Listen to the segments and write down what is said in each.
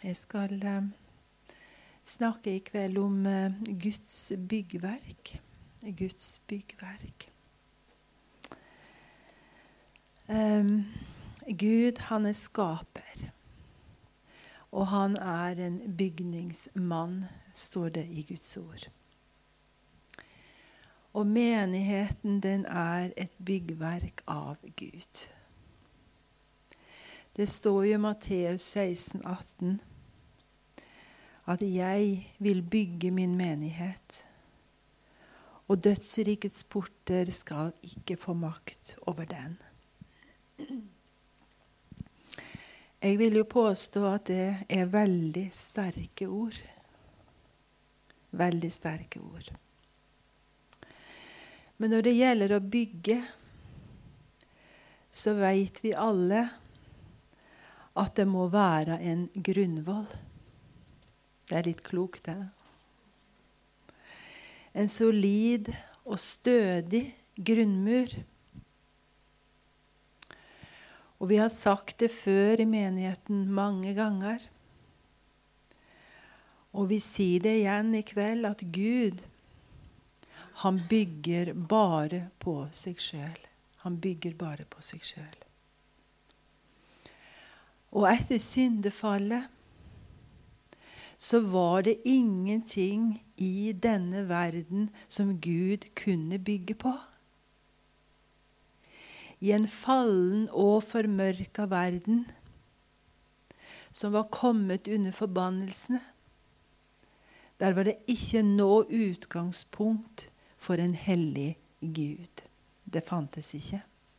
Jeg skal snakke i kveld om Guds byggverk. Guds byggverk. Gud, han er skaper. Og han er en bygningsmann, står det i Guds ord. Og menigheten, den er et byggverk av Gud. Det står jo i Matteus 16,18 at jeg vil bygge min menighet, og dødsrikets porter skal ikke få makt over den. Jeg vil jo påstå at det er veldig sterke ord. Veldig sterke ord. Men når det gjelder å bygge, så vet vi alle at det må være en grunnvoll. Det er litt klokt, det. En solid og stødig grunnmur. Og vi har sagt det før i menigheten mange ganger. Og vi sier det igjen i kveld, at Gud, han bygger bare på seg selv. Han bygger bare på seg selv. Og etter syndefallet, så var det ingenting i denne verden som Gud kunne bygge på. I en fallen og formørka verden, som var kommet under forbannelsene, der var det ikke noe utgangspunkt for en hellig Gud. Det fantes ikke.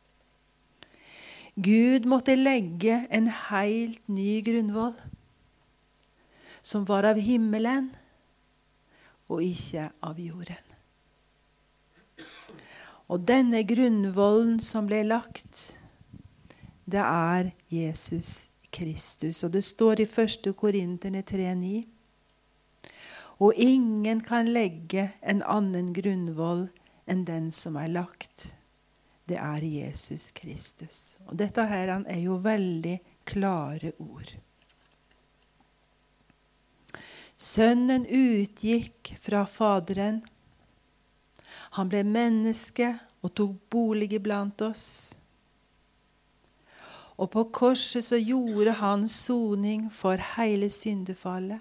Gud måtte legge en helt ny grunnvoll, som var av himmelen og ikke av jorden. Og denne grunnvollen som ble lagt, det er Jesus Kristus. Og det står i 1. Korinterne 3,9. Og ingen kan legge en annen grunnvoll enn den som er lagt. Det er Jesus Kristus. Og dette her er jo veldig klare ord. Sønnen utgikk fra Faderen. Han ble menneske og tok bolig iblant oss. Og på korset så gjorde han soning for hele syndefallet.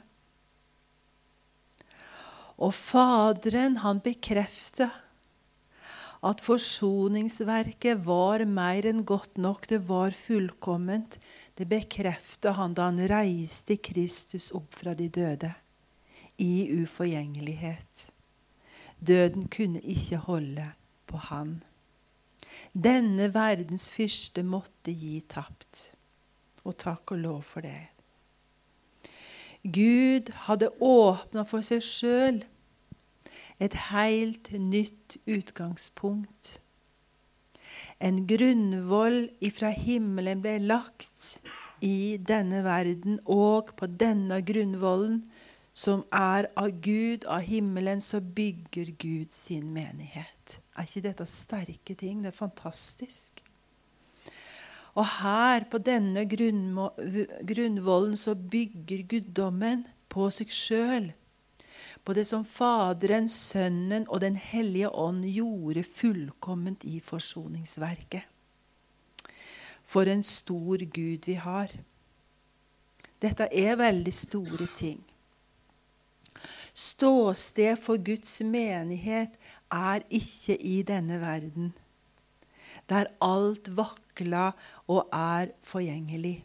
Og Faderen, han bekreftet at forsoningsverket var mer enn godt nok, det var fullkomment. Det bekreftet han da han reiste Kristus opp fra de døde, i uforgjengelighet. Døden kunne ikke holde på han. Denne verdens fyrste måtte gi tapt. Og takk og lov for det. Gud hadde åpnet for seg selv et helt nytt utgangspunkt. En grunnvoll ifra himmelen ble lagt i denne verden, og på denne grunnvollen, som er av Gud, av himmelen, så bygger Gud sin menighet. Er ikke dette sterke ting? Det er fantastisk. Og her, på denne grunnvollen, så bygger guddommen på seg selv. På det som Faderen, Sønnen og Den hellige ånd gjorde fullkomment i forsoningsverket. For en stor Gud vi har. Dette er veldig store ting. Ståsted for Guds menighet er ikke i denne verden, der alt vakler og er forgjengelig.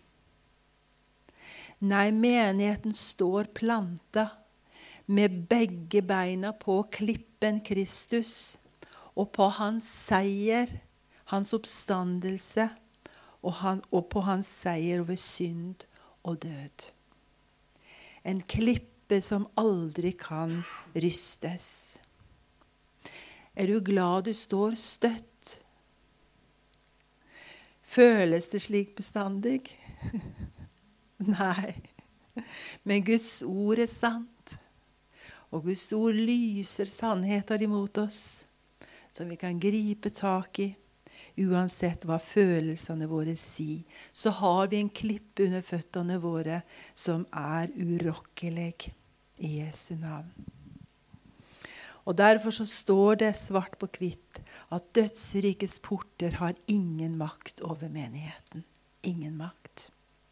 Nei, menigheten står plantet med begge beina på klippen Kristus, og på hans seier, hans oppstandelse, og på hans seier over synd og død. En klippe som aldri kan rystes. Er du glad du står støtt? Føles det slik bestandig? Nei. Men Guds ord er sant. Og Guds ord lyser sannheter imot oss, som vi kan gripe tak i, uansett hva følelsene våre sier, så har vi en klippe under føttene våre som urokkelig i Jesu navn. Og derfor så står det svart på hvitt at dødsrikets porter har ingen makt over menigheten. Ingen makt.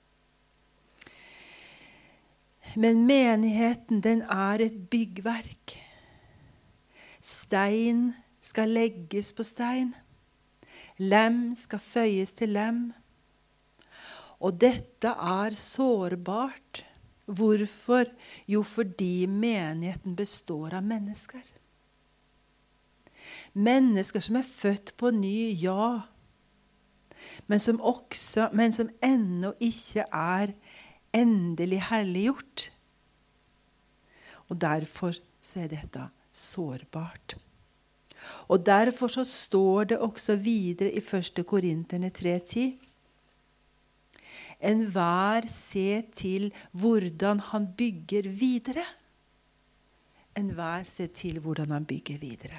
Men menigheten, den et byggverk. Stein skal legges på stein. Lem skal føyes til lem. Og dette sårbart. Hvorfor? Jo, fordi menigheten består av mennesker. Mennesker som født på ny, ja. Men som ennå ikke endelig herliggjort. Og derfor så dette sårbart. Og derfor så står det også videre i 1. Korinterne 3:10. Enhver se til hvordan han bygger videre. Enhver se til hvordan han bygger videre.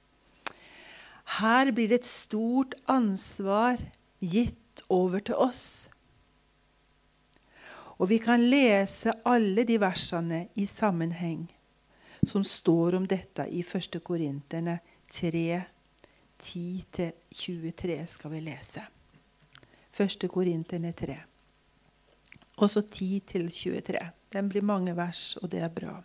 Her blir det et stort ansvar gitt over til oss. Og vi kan lese alle de versene i sammenheng som står om dette i 1. Korinterne 3, 10-23 skal vi lese. 1. Korinterne 3. Også 10-23. Den blir mange vers, og det bra.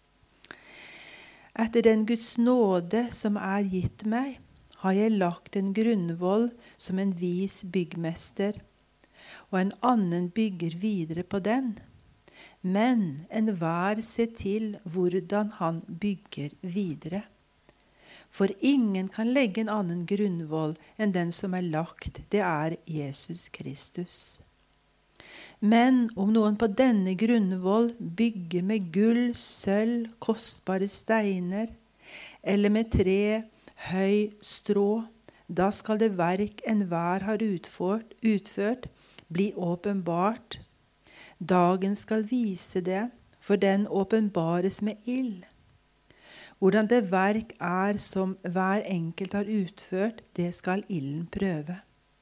Etter den Guds nåde som gitt meg, har jeg lagt en grunnvoll som en vis byggmester, og en annen bygger videre på den. Men enhver ser til hvordan han bygger videre. For ingen kan legge en annen grunnvoll enn den som lagt, det Jesus Kristus. Men om noen på denne grunnvoll bygger med gull, sølv, kostbare steiner, eller med tre, høy, strå, da skal det verk enhver har utført bli åpenbart. Dagen skal vise det, for den åpenbares med ild. Hvordan det verk som hver enkelt har utført, det skal ilden prøve.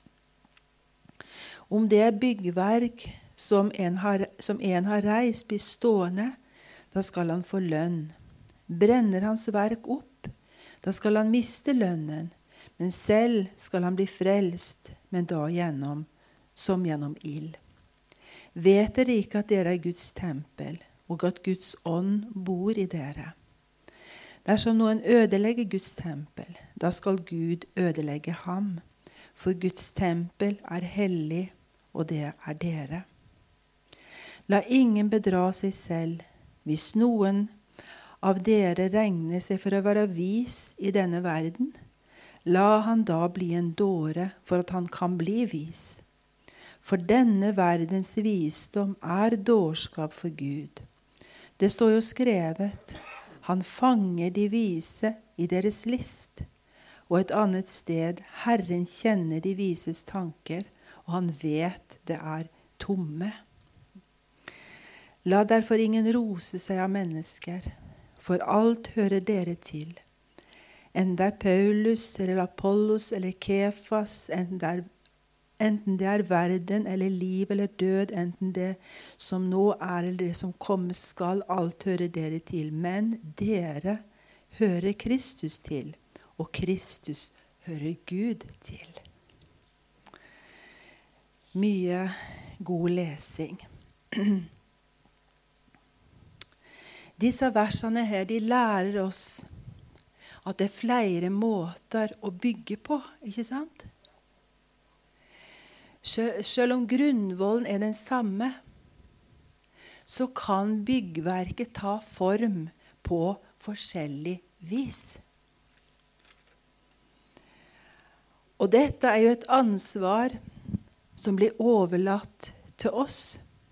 Om det byggverk som en har reist blir stående, da skal han få lønn. Brenner hans verk opp, da skal han miste lønnen, men selv skal han bli frelst, men da som gjennom ild. Vet dere ikke at dere Guds tempel, og at Guds ånd bor i dere? Dersom noen ødelegger Guds tempel, da skal Gud ødelegge ham, for Guds tempel hellig, og det dere. La ingen bedra seg selv. Hvis noen av dere regner seg for å være vis i denne verden, la han da bli en dåre for at han kan bli vis. For denne verdens visdom dårskap for Gud. Det står jo skrevet, han fanger de vise i deres list. Og et annet sted, Herren kjenner de vises tanker, og han vet det tomme. La derfor ingen rose seg av mennesker, for alt hører dere til. Enten det Paulus, eller Apollos, eller Kefas, enten det verden, eller liv, eller død, enten det som nå eller det som komme skal, alt hører dere til. Men dere hører Kristus til, og Kristus hører Gud til. Mye god lesing. Disse versene her, de lærer oss at det flere måter å bygge på, ikke sant? Selv om grunnvollen den samme, så kan byggverket ta form på forskjellig vis. Og dette jo et ansvar som blir overlatt til oss.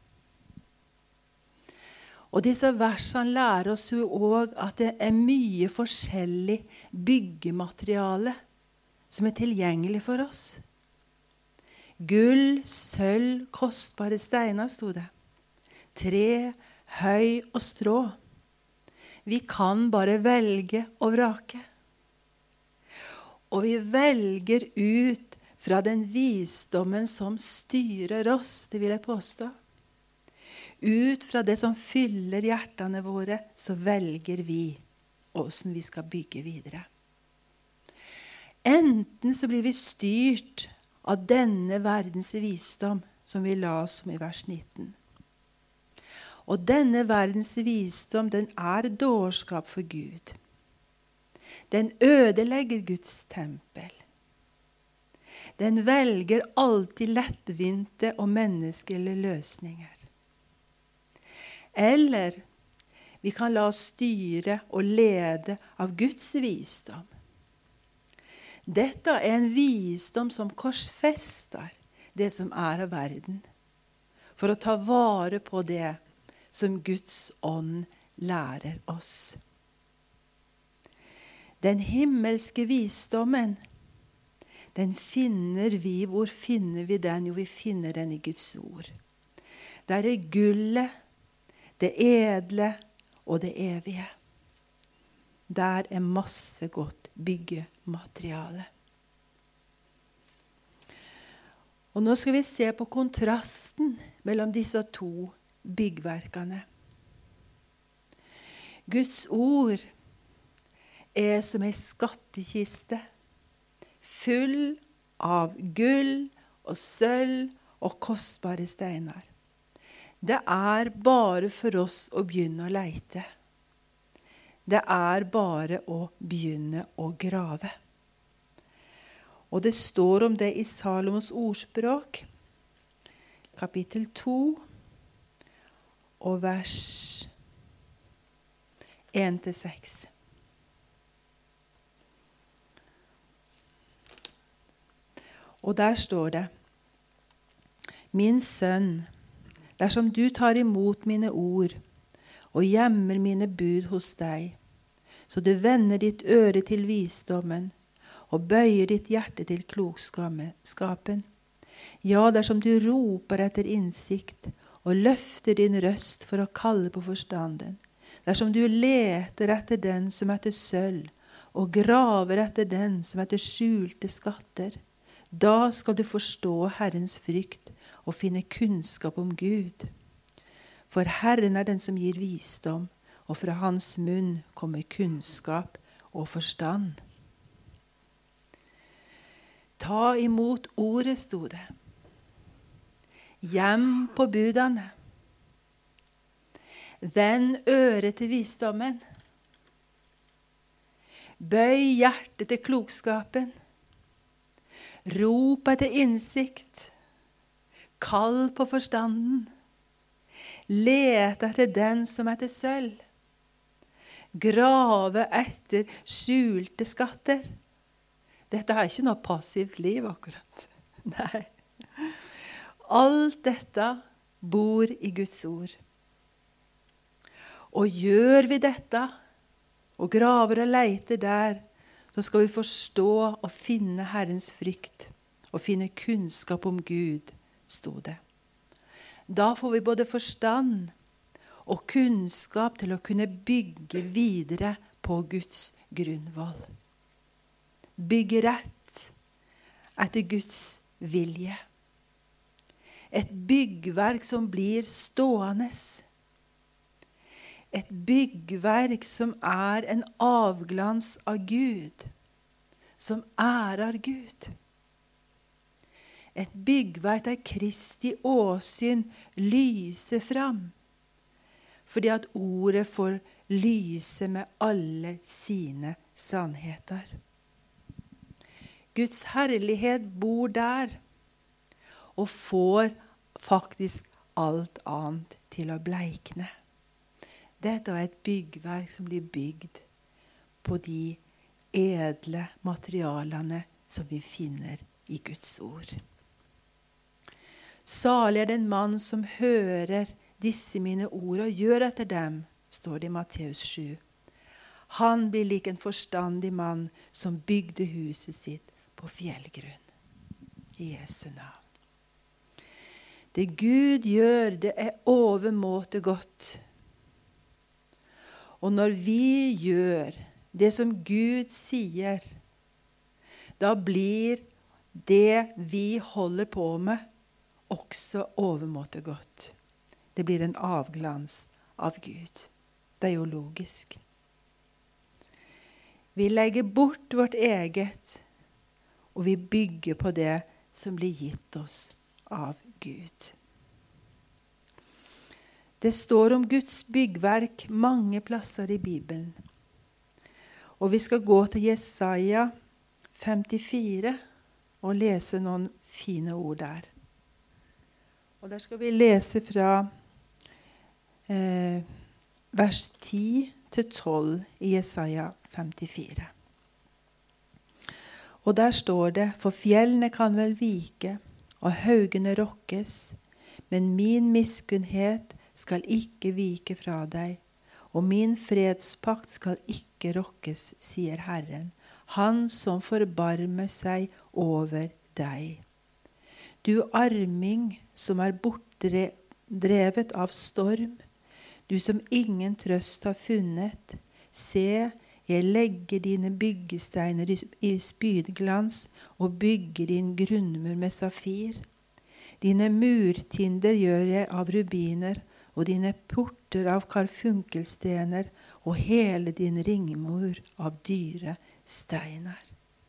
Og disse versene lærer oss jo også at det mye forskjellig byggemateriale som tilgjengelig for oss. Gull, sølv, kostbare steiner, stod det. Tre, høy og strå. Vi kan bare velge og vrake. Og vi velger ut fra den visdommen som styrer oss, det vil jeg påstå. Ut fra det som fyller hjertene våre, så velger vi hvordan vi skal bygge videre. Enten så blir vi styrt av denne verdens visdom, som vi las om i vers 19. Og denne verdens visdom, den er dårskap for Gud. Den ødelegger Guds tempel. Den velger alltid lettvinte og menneskelige løsninger. Eller vi kan la oss styre og lede av Guds visdom. Dette er en visdom som korsfester det som er av verden, for å ta vare på det som Guds ånd lærer oss. Den himmelske visdommen, den finner vi. Hvor finner vi den? Jo, vi finner den i Guds ord. Der er gullet, det edle og det evige. Der er masse godt byggemateriale. Og nå skal vi se på kontrasten mellom disse to byggverkene. Guds ord er som en skattkiste, full av gull og sølv og kostbare steiner. Det er bare for oss å begynne å leite. Det er bare å begynne å grave. Og det står om det i Salomos ordspråk, kapittel 2, og vers 1-6. Og der står det: Min sønn, dersom du tar imot mine ord og gjemmer mine bud hos deg, så du vender ditt øre til visdommen og bøyer ditt hjerte til klokskapen. Ja, dersom du roper etter innsikt og løfter din røst for å kalle på forstanden, dersom du leter etter den som etter sølv og graver etter den som etter skjulte skatter, da skal du forstå Herrens frykt og finne kunnskap om Gud. For Herren er den som gir visdom, og fra hans munn kommer kunnskap og forstand. Ta imot ordet, sto det. Gjem på budene. Vend øret til visdommen. Bøy hjertet til klokskapen. Rop etter innsikt. Kall på forstanden. Let etter den som etter sølv. Grave etter skjulte skatter. Dette er ikke noe passivt liv akkurat. Nei. Alt dette bor i Guds ord. Og gjør vi dette, og graver og leiter der, så skal vi forstå og finne Herrens frykt, og finne kunnskap om Gud, sto det. Da får vi både forstand og kunnskap til å kunne bygge videre på Guds grunnvoll. Bygge rett etter Guds vilje. Et byggverk som blir stående. Et byggverk som er en avglans av Gud, som ærer Gud. Et byggverk der Kristi åsyn lyser fram, fordi at ordet får lyse med alle sine sannheter. Guds herlighet bor der, og får faktisk alt annet til å bleikne. Dette er et byggverk som blir bygd på de edle materialene som vi finner i Guds ord. Salig er den mann som hører disse mine ord og gjør etter dem, står det i Matteus 7. Han blir lik en forstandig mann som bygde huset sitt på fjellgrunn. I Jesu navn. Det Gud gjør, det er overmåte godt. Og når vi gjør det som Gud sier, da blir det vi holder på med, også overmåte godt. Det blir en avglans av Gud. Det er jo logisk. Vi legger bort vårt eget, og vi bygger på det som blir gitt oss av Gud. Det står om Guds byggverk mange plasser i Bibelen. Og vi skal gå til Jesaja 54 og lese noen fine ord der. Og der skal vi lese fra vers 10-12 i Jesaja 54. Og der står det: For fjellene kan vel vike, og haugene rokkes, men min miskunnhet skal ikke vike fra deg, og min fredspakt skal ikke rokkes, sier Herren, Han som forbarmer seg over deg. Du arming som er bortdrevet av storm, du som ingen trøst har funnet, se, jeg legger dine byggesteiner i spydglans og bygger din grunnmur med safir. Dine murtinder gjør jeg av rubiner, og dine porter av karfunkelstener, og hele din ringmur av dyre steiner.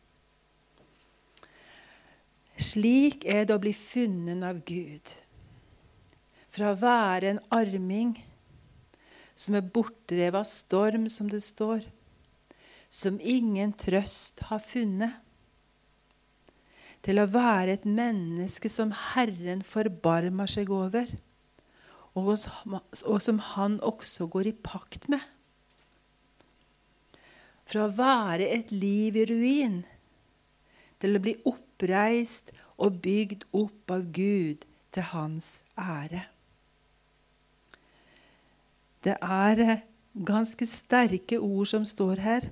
Slik er det å bli funnet av Gud. Fra å være en arming som er bortdrevet av storm, som det står, som ingen trøst har funnet, til å være et menneske som Herren forbarmer seg over, og som han også går i pakt med. Fra å være et liv i ruin, til å bli oppreist og bygd opp av Gud til hans ære. Det er ganske sterke ord som står her.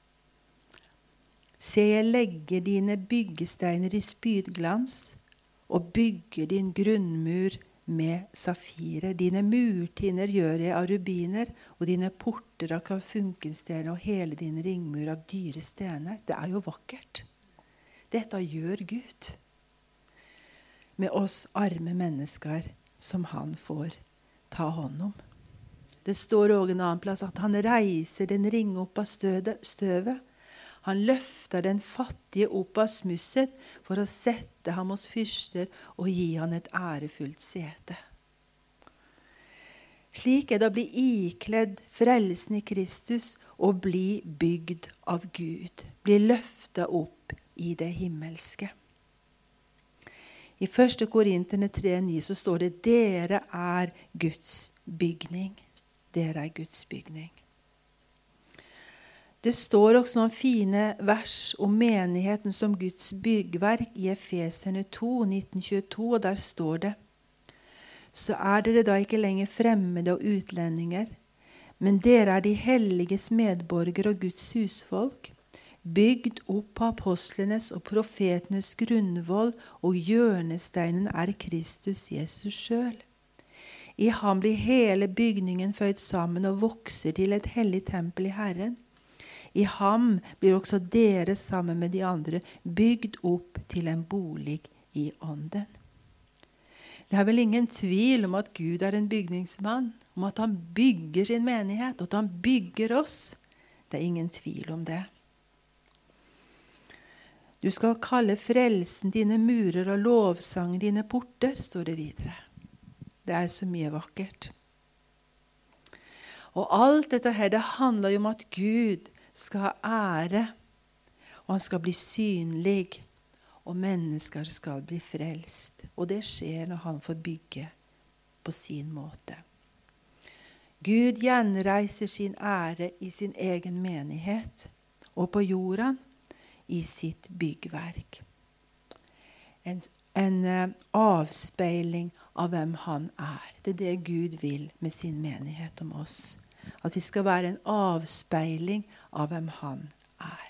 Se, jeg legger dine byggesteiner i spydglans og bygger din grunnmur med safirer. Dine murtinner gjør jeg av rubiner, og dine porter av karfunkelstener, og hele din ringmur av dyre stener. Det er jo vakkert. Dette gjør Gud med oss arme mennesker som han får ta hånd om. Det står også en annen plass at han reiser den ringe opp av støvet. Han løfter den fattige opp av smusset for å sette ham hos fyrster og gi han et ærefullt sete. Slik er det å bli ikledd frelsen i Kristus og bli bygd av Gud. Bli løftet opp i det himmelske. I 1. Korinterne 3,9 så står det: dere er Guds bygning. Dere er Guds bygning. Det står også noen fine vers om menigheten som Guds byggverk i Efeserne 2, 1922, og der står det: så er dere da ikke lenger fremmede og utlendinger, men dere er de helliges medborgere og Guds husfolk, bygd opp på apostlenes og profetenes grunnvoll, og hjørnesteinen er Kristus Jesus selv. I ham blir hele bygningen føyd sammen og vokser til et hellig tempel i Herren. I ham blir også dere sammen med de andre bygd opp til en bolig i ånden. Det er vel ingen tvil om at Gud er en bygningsmann, om at han bygger sin menighet, og at han bygger oss. Det er ingen tvil om det. Du skal kalle frelsen dine murer og lovsang dine porter, står det videre. Det er så mye vakkert. Og alt dette her, det handler jo om at Gud skal ha ære, og han skal bli synlig, og mennesker skal bli frelst. Og det skjer når han får bygge på sin måte. Gud gjenreiser sin ære i sin egen menighet, og på jorden i sitt byggverk. En avspeiling av hvem han er. Det er det Gud vil med sin menighet om oss. At vi skal være en avspeiling av hvem han er.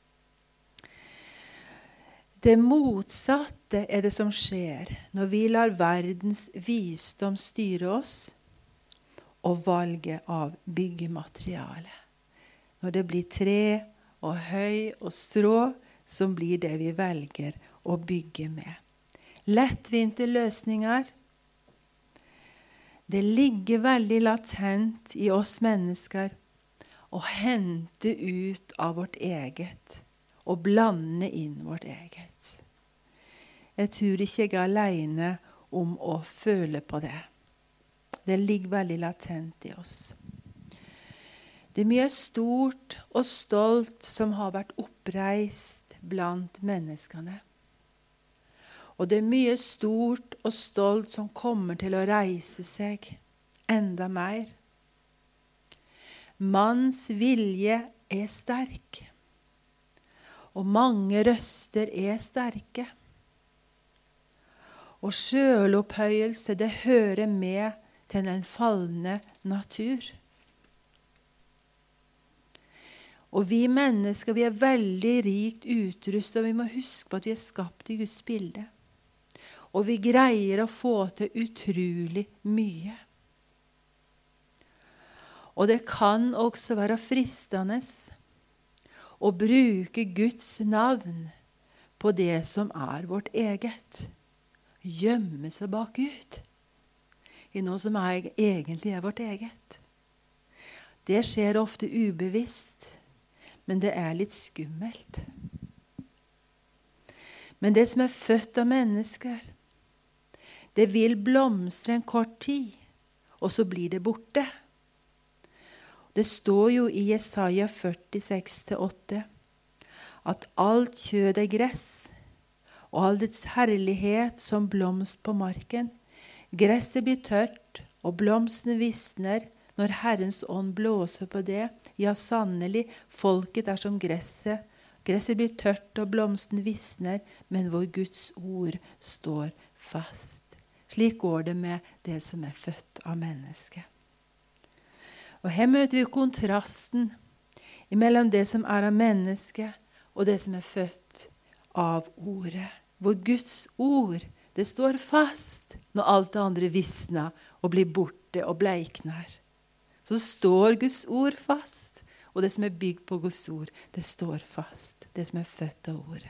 Det motsatte er det som skjer når vi lar verdens visdom styre oss og valget av byggemateriale. Når det blir tre og høy og strå, som blir det vi velger å bygge med. Lettvinte løsninger. Det ligger veldig latent i oss mennesker å hente ut av vårt eget og blande inn vårt eget. Jeg tror ikke jeg er alene om å føle på det. Det ligger veldig latent i oss. Det er mye stort og stolt som har vært oppreist blant menneskene. Og det er mye stort og stolt som kommer til å reise seg enda mer. Manns vilje er sterk, og mange røster er sterke. Og selvopphøyelse, det hører med til den falne natur. Og vi mennesker, vi er veldig rikt utrustet, og vi må huske på at vi er skapt i Guds bilde. Og vi greier å få til utrolig mye. Og det kan også være fristende å bruke Guds navn på det som er vårt eget. Gjemme seg bak Gud i noe som egentlig er vårt eget. Det skjer ofte ubevisst, men det er litt skummelt. Men det som er født av mennesker, det vil blomstre en kort tid, og så blir det borte. Det står jo i Jesaja 46-8 at alt kjød er gress, og all dets herlighet som blomst på marken. Gresset blir tørt, og blomstene visner når Herrens ånd blåser på det. Ja, sannelig, folket er som gresset. Gresset blir tørt, og blomstene visner, men hvor Guds ord står fast. Slik går det med det som er født av mennesket. Og her møter vi kontrasten mellom det som er av mennesket, og det som er født av ordet. Hvor Guds ord, det står fast når alt det andre visner og blir borte og bleikner. Så står Guds ord fast, og det som er bygd på Guds ord, det står fast. Det som er født av ordet.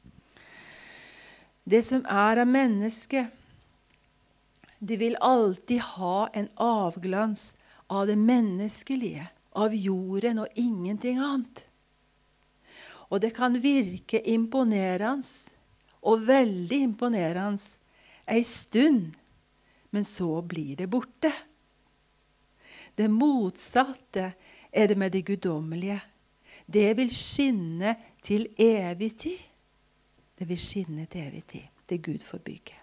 Det som er av mennesket, det vil alltid ha en avglans av det menneskelige, av jorden og ingenting annet. Og det kan virke imponerende, og veldig imponerende, en stund, men så blir det borte. Det motsatte er det med det guddommelige. Det vil skinne til evig tid. Det vil skinne til evig tid. Det Gud får bygge.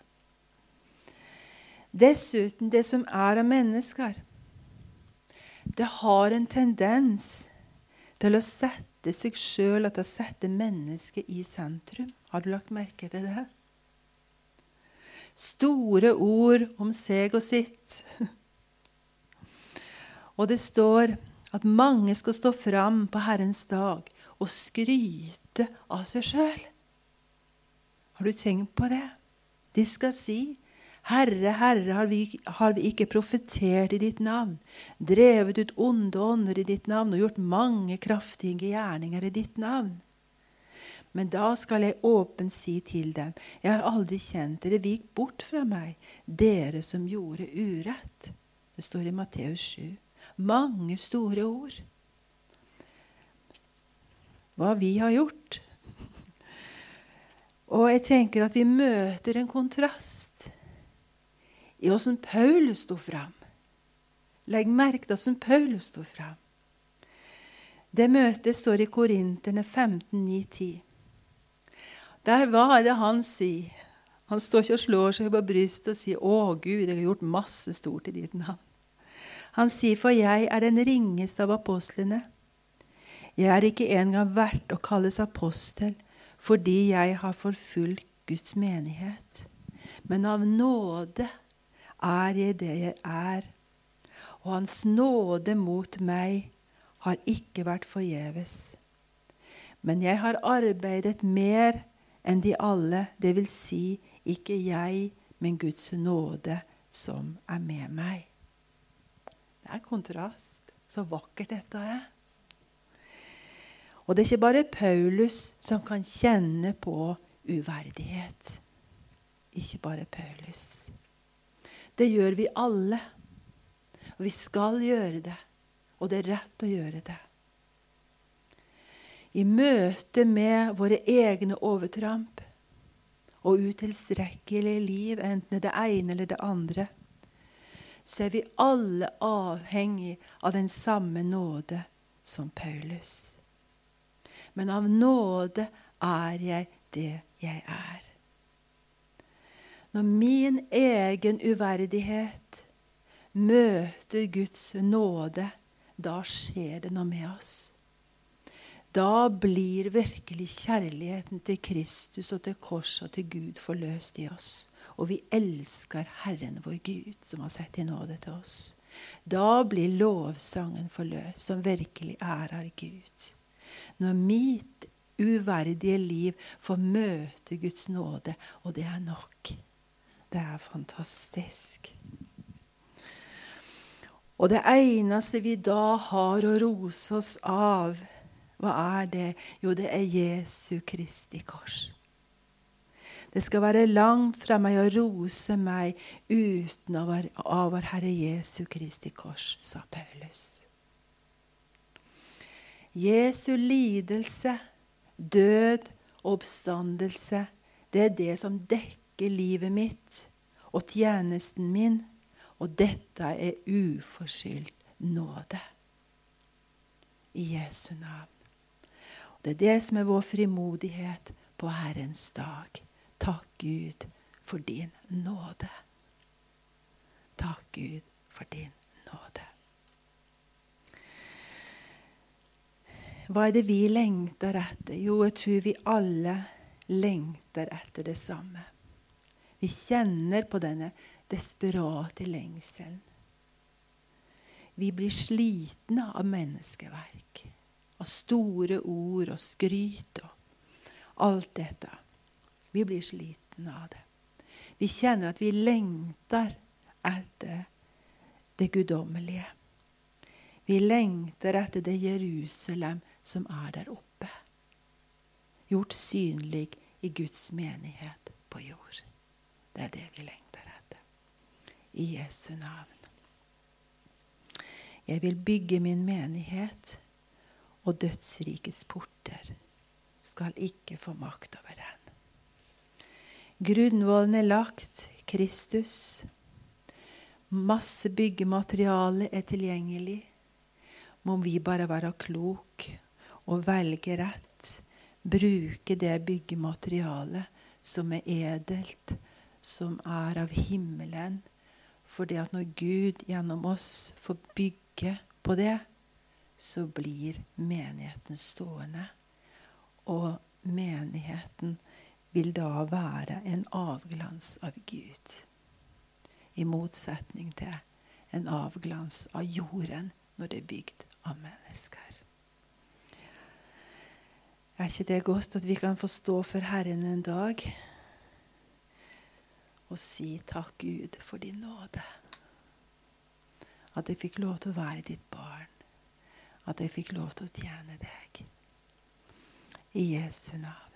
Dessuten, det som er av mennesker, det har en tendens til å sette seg selv, at det setter mennesket i sentrum. Har du lagt merke til det? Store ord om seg og sitt. Og det står at mange skal stå fram på Herrens dag og skryte av seg selv. Har du tenkt på det? De skal si, Herre, Herre, har vi ikke profetert i ditt navn, drevet ut onde ånder i ditt navn og gjort mange kraftige gjerninger i ditt navn? Men da skal jeg åpent si til dem, jeg har aldri kjent dere, vik bort fra meg, dere som gjorde urett. Det står i Matteus 7. Mange store ord. Hva vi har gjort. Og jeg tenker at vi møter en kontrast i hvordan Paulus stod fram. Legg merke til hvordan Paulus stod fram. Det møtet står i Korinterne 15:9-10. Der var det han sier. Han står ikke og slår seg på brystet og sier, å Gud, jeg har gjort masse stort i ditt navn. Han sier, for jeg er den ringeste av apostlene. Jeg er ikke engang verdt å kalles apostel, fordi jeg har forfulgt Guds menighet. Men av nåde er jeg det jeg er, og hans nåde mot meg har ikke vært forgjeves. Men jeg har arbeidet mer enn de alle, det vil si, ikke jeg, men Guds nåde som er med meg. Det er kontrast. Så vakkert dette er. Og det er ikke bare Paulus som kan kjenne på uverdighet. Ikke bare Paulus. Det gjør vi alle. Og vi skal gjøre det. Og det er rett å gjøre det. I møte med våre egne overtramp og utilstrekkelige liv, enten det ene eller det andre, så er vi alle avhengig av den samme nåde som Paulus. Men av nåde er jeg det jeg er. Når min egen uverdighet møter Guds nåde, da skjer det noe med oss. Da blir virkelig kjærligheten til Kristus og til korset og til Gud forløst i oss. Og vi elsker Herren vår Gud, som har sett i nåde til oss. Da blir lovsangen forløst, som virkelig ærer Gud. Når mitt uverdige liv får møte Guds nåde, og det er nok. Det er fantastisk. Og det eneste vi da har å rose oss av, hva er det? Jo, det er Jesu Kristi kors. Det skal være langt fra meg å rose meg uten av vår Herre Jesu Kristi kors, sa Paulus. Jesu lidelse, død og oppstandelse, det er det som dekker livet mitt og tjenesten min, og dette er uforskyldt nåde. I Jesu navn. Det er det som er vår frimodighet på Herrens dag. Takk Gud for din nåde. Takk Gud for din nåde. Hva er det vi lengter etter? Jo, jeg tror vi alle lengter etter det samme. Vi kjenner på denne desperate lengselen. Vi blir slitne av menneskeverk, av store ord og skryt og alt dette. Vi blir slitne av det. Vi kjenner at vi lengter etter det guddommelige. Vi lengter etter det Jerusalem som er der oppe. Gjort synlig i Guds menighet på jord. Det er det vi lengter etter. I Jesu navn. Jeg vil bygge min menighet, og dødsrikets porter skal ikke få makt over den. Grunnvollen er lagt, Kristus. Masse byggemateriale er tilgjengelig. Må vi bare være klok og velge rett. Bruke det byggematerialet som er edelt, som er av himmelen. For det at når Gud gjennom oss får bygge på det, så blir menigheten stående. Og menigheten vil da være en avglans av Gud. I motsetning til en avglans av jorden når det er bygd av mennesker. Er ikke det godt at vi kan få stå for Herren en dag og si takk Gud for din nåde? At jeg fikk lov til å være ditt barn. At jeg fikk lov til å tjene deg. I Jesu navn.